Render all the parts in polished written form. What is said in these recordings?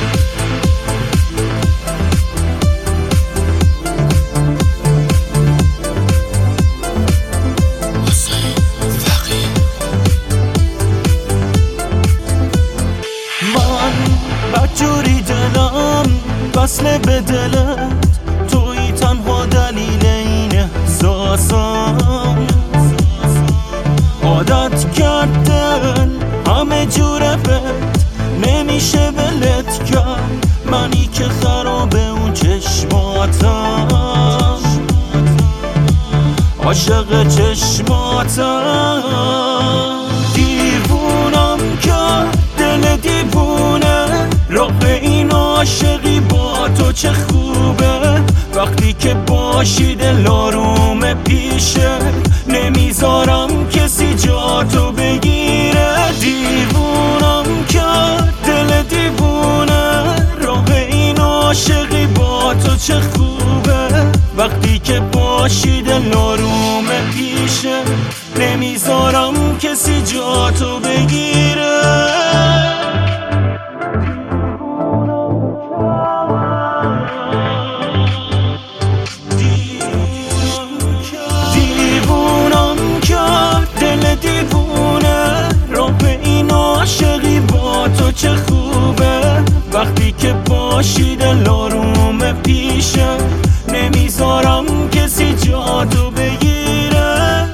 بدجوری دلم وصله به دلت، توی تنها دلیل این احساسم. عادت کردن همه جوره بهت، نمیشه ولت کرد، منی که خرابه اون چشماتم، عاشق چشماتم. دیوونم کرد دل دیوونه، راه این عاشقی با تو چه خوبه، وقتی که باشی دل آرومه پیشه، نمیذارم کسی جا تو بگیره. دیوونم کرد دل دیوونه، راه این عاشقی با تو چه خوبه، وقتی که باشی دل آرومه پیشه، نمیذارم کسی جا تو بگیره. چه خوبه وقتی که باشی دل آرومه پیشه، نمیذارم کسی جا تو بگیره.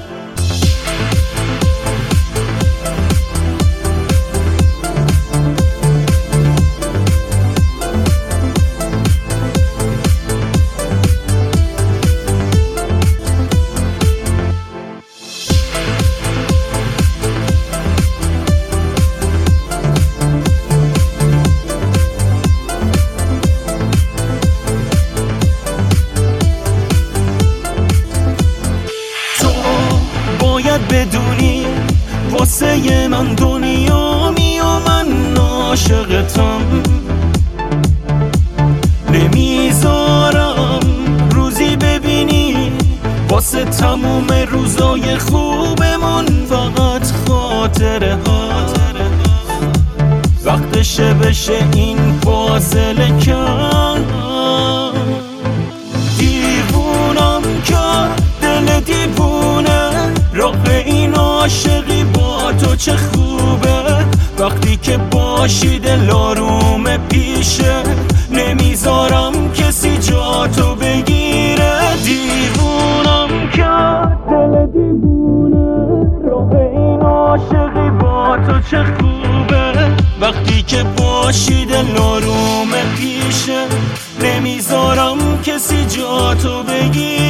بدونی واسه من دنیامی و من عاشقتم، نمیذارم روزی ببینی واسه تموم روزای خوبمون فقط خاطره ها. وقتشه بشه این فاصله کن. دیوونم کرد دل دیوونه، راه این عاشقی با تو چه خوبه، وقتی که باشی دل آرومه پیشه، نمیذارم کسی جا تو بگیره. دیوونم کرد دل دیوونه، راه این عاشقی با تو چه خوبه، وقتی که باشی دل آرومه پیشه، نمیذارم کسی جا تو بگیره.